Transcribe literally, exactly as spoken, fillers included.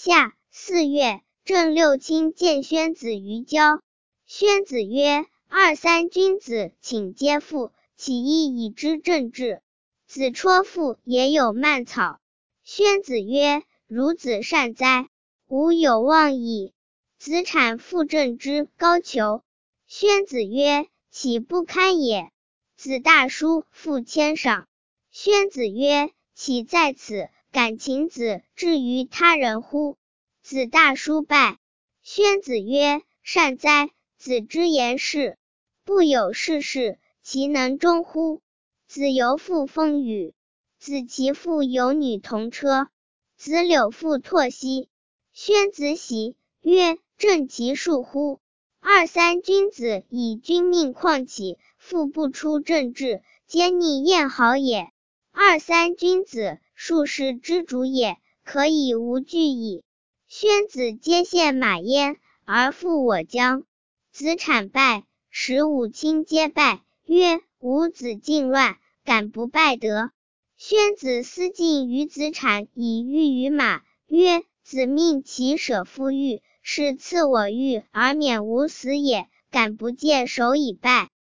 夏四月，正六卿见宣子于郊。宣子曰：二三君子，请皆父，其意以知政治。子戳父也有蔓草。宣子曰：孺子善哉！吾有望矣。子产父政之高俅。宣子曰：岂不堪也？子大叔复谦赏。宣子曰：岂在此，敢请子至于他人乎？子大叔拜。宣子曰：善哉！子之言是，不有是事，其能终乎？子由父风雨。子其父有女同车。子柳父拓兮。宣子喜，曰：正其数乎？二三君子以君命况起，复不出政治，皆逆燕好也。二三君子，数世之主也，可以无惧矣。宣子皆献马焉，而复我将。子产拜，十五卿皆拜，曰：吾子靖乱，敢不拜得？宣子思进于子产以御于马，曰：子命其舍夫欲，是赐我欲而免吾死也，敢不戒手以拜？